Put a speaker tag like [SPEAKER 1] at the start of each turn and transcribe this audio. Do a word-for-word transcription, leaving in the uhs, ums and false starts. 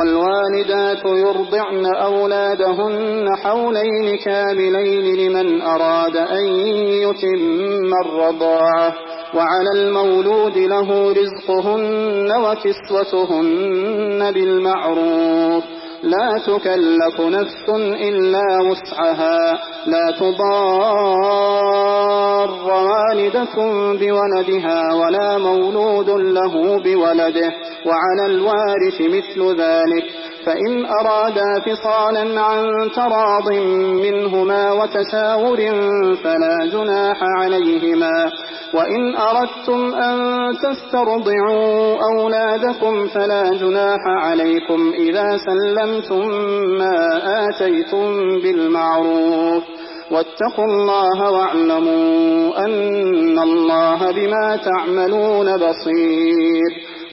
[SPEAKER 1] والوالدات يرضعن أولادهن حولين كاملين لمن أراد أن يتم الرضاعة وعلى المولود له رزقهن وكسوتهن بالمعروف لا تكلف نفس إلا وسعها لا تضار والدة بولدها ولا مولود له بولده وعلى الوارث مثل ذلك فإن أرادا فصالا عن تراض منهما وتساور فلا جناح عليهما وإن أردتم أن تسترضعوا أولادكم فلا جناح عليكم إذا سلمتم ما آتيتم بالمعروف واتقوا الله واعلموا أن الله بما تعملون بصير